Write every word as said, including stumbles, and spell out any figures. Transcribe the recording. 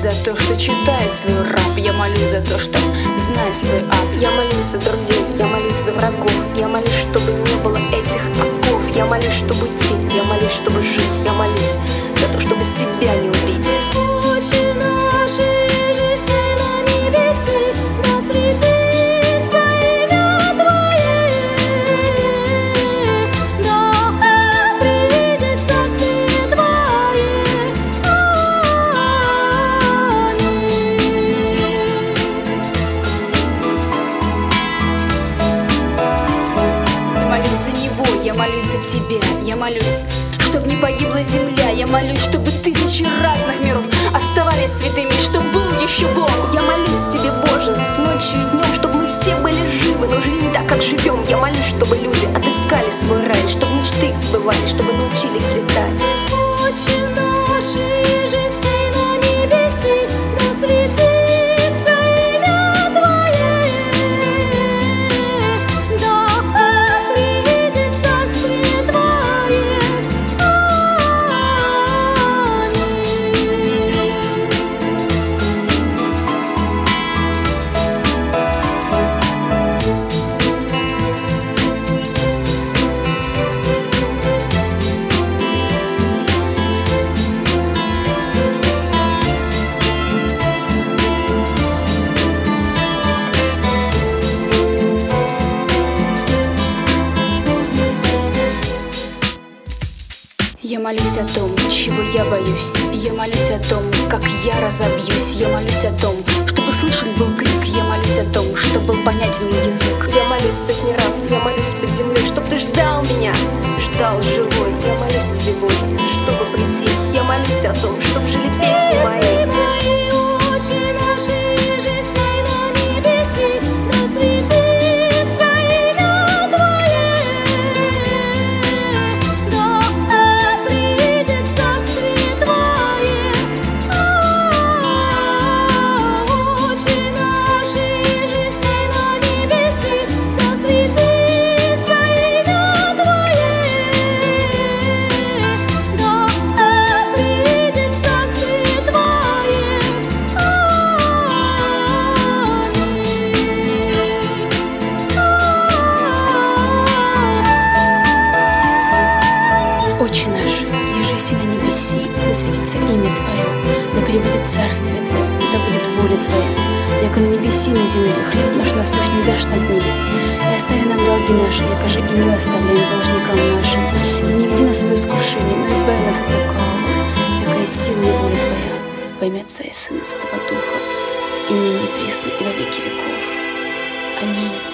за то, что читаю свой раб. Я молюсь за то, что знаю свой ад. Я молюсь за друзей, я молюсь за врагов. Я молюсь, чтобы не было этих оков. Я молюсь, чтобы идти, я молюсь, чтобы жить. Я молюсь за то, чтобы себя не убить. Отче наш, иже си на небеси, да светится имя Твое, да придет царствие Твое. Я молюсь за него, я молюсь за тебя. Я молюсь, чтоб не погибла земля. Я молюсь, чтобы тысячи разных миров оставались святыми, чтоб был еще Бог. Я молюсь тебе, Боже, ночью и днем, чтобы мы все были живы, но жили не так, как живем. Я молюсь, чтобы люди отыскали свой рай, чтобы мечты их сбывались, чтобы научились летать. Отче наш, иже си на небеси, да светится имя Твое, да придет царствие Твое. Я молюсь о том, чего я боюсь. Я молюсь о том, как я разобьюсь. Я молюсь о том, чтобы слышен был крик. Я молюсь о том, чтобы был понятен мой язык. Я молюсь сотни раз, я молюсь под землей, чтоб ты ждал меня, ждал живой. Я молюсь тебе, Боже, чтобы прийти. Я молюсь о том, чтоб жили песни мои. Отче наш, иже си на небеси, да светится имя Твое, да придет царствие Твое. Отче наш, иже си на небеси, да светится имя Твое, да придет царствие Твое. Отче наш, ежеси на небеси, да светится имя Твое, да пребудет царствие Твое, да будет воля Твоя, яко на небеси на земле хлеб наш насущный дашь нам днесь, и остави нам долги наши, яко же и мы оставляем должникам нашим, и не веди нас в искушение, но избави нас от лукавого, якая сила и воля Твоя, во имя Отца и Сына и Святого Духа, и ныне присно и во веки веков. Аминь.